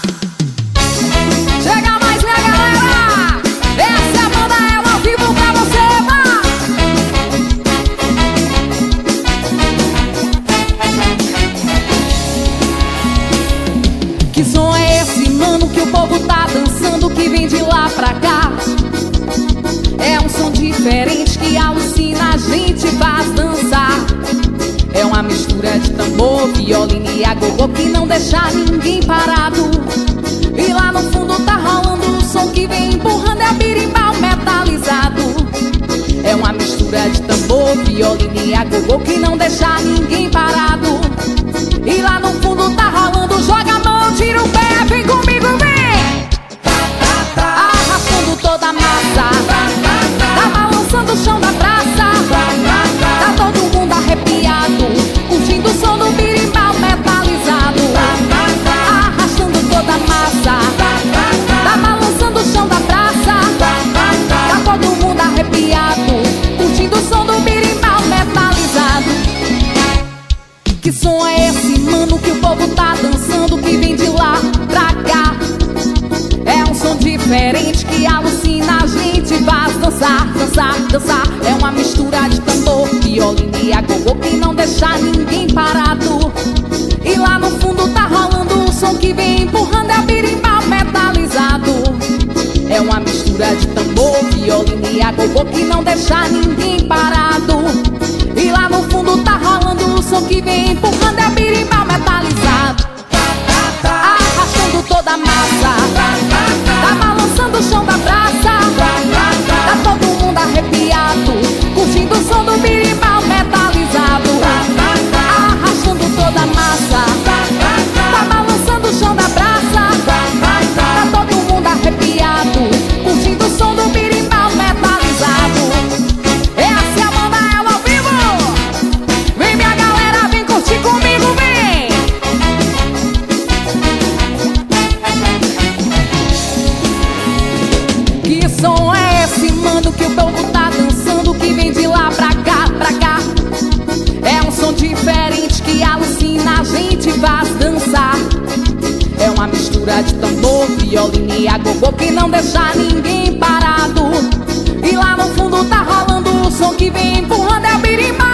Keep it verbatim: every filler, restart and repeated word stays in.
Chega mais, minha galera! Essa é a banda é ao vivo pra você, vai! Que som é esse, mano, que o povo tá dançando, que vem de lá pra cá? É um som diferente que alucina, a gente faz dançar. É uma mistura de tambor, violino e agogô que não deixa ninguém parado. E lá no fundo tá rolando o som que vem empurrando, é birimbau metalizado. É uma mistura de tambor, violino e agogô que não deixa ninguém parado. E lá no fundo tá rolando, joga a mão, tira o pé, vem comigo, vem! Arrastando toda a massa, tá balançando o chão da praça. Tá todo mundo arrepiado, curtindo o som do birimbau metalizado. Arrastando toda a massa, tá balançando o chão da praça. Tá todo mundo arrepiado, curtindo o som do birimbau metalizado. Que som é esse, mano, que o povo tá dançando, que vem de lá pra cá? É um som diferente que alucina, a gente faz dançar, dançar, dançar. É uma mistura de tambor, violino e agogô que não deixa ninguém parado. E lá no fundo tá rolando o som que vem empurrando, é birimbau metalizado. É uma mistura de tambor, violino e agogô que não deixa ninguém parado. E lá no fundo tá rolando o som que vem empurrando, é birimbau metalizado. Arrastando toda a massa, tá balançando o chão da praça. Tá todo mundo arrepiado, curtindo o som do birimbau metalizado. Arrastando toda a massa, tá balançando o chão da praça. Tá todo mundo arrepiado, curtindo o som do birimbau metalizado. Essa é a banda Ela ao vivo. Vem, minha galera, vem curtir comigo, vem! Que som é esse, mano, que o povo tá dançando, que vem de lá pra cá, pra cá? É um som diferente que alucina, a gente faz dançar. É uma mistura de tambor, violino e agogô que não deixa ninguém parado. E lá no fundo tá rolando o som que vem empurrando, é o birimbau